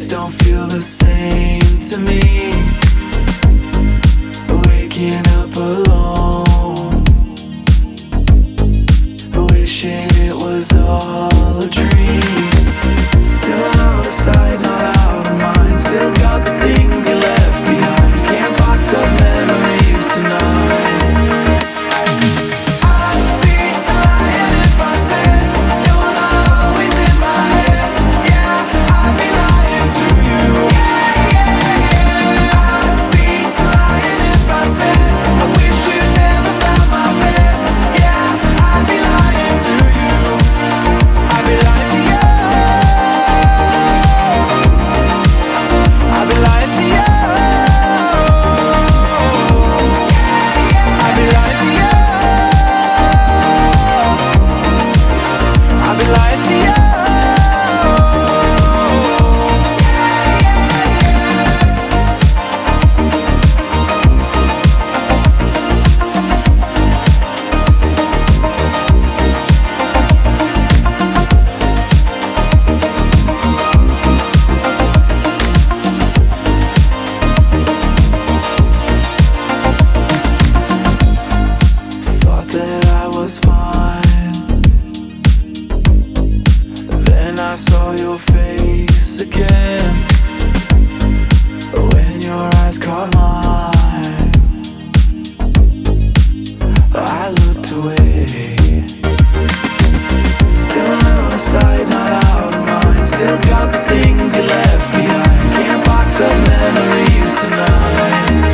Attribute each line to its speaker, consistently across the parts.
Speaker 1: nights don't feel the same to me. Waking up alone, wishing it was all a dream. Still out of sight, not out of mind. Still got the things you left behind. Can't box up memories tonight. I saw your face again when your eyes caught mine. I looked away. Still out of sight, not out of mind. Still got the things you left behind. Can't box up memories tonight.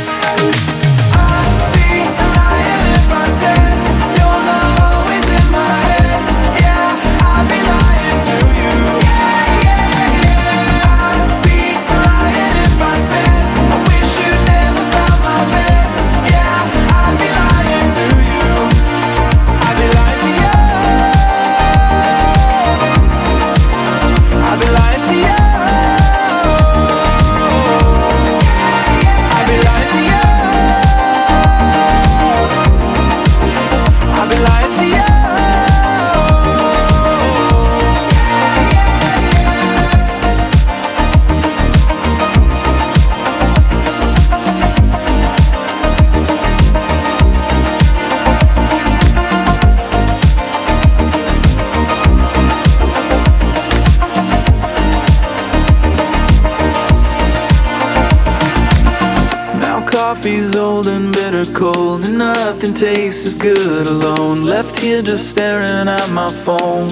Speaker 1: Coffee's old and bitter cold, and nothing tastes as good alone. Left here just staring at my phone.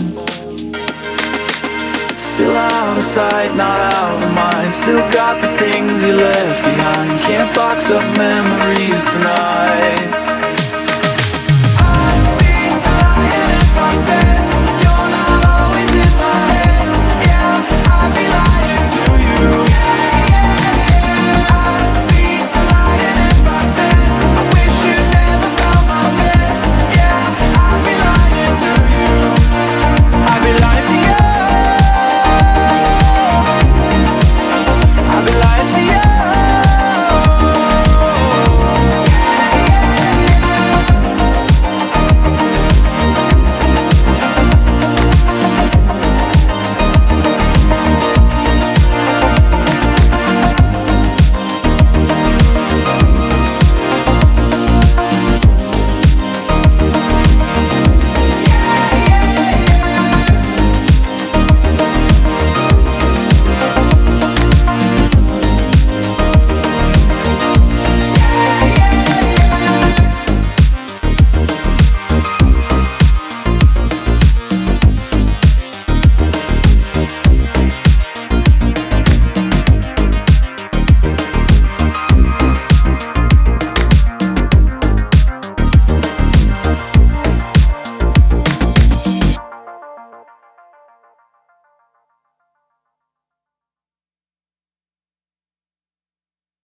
Speaker 1: Still out of sight, not out of mind. Still got the things you left behind. Can't box up memories tonight.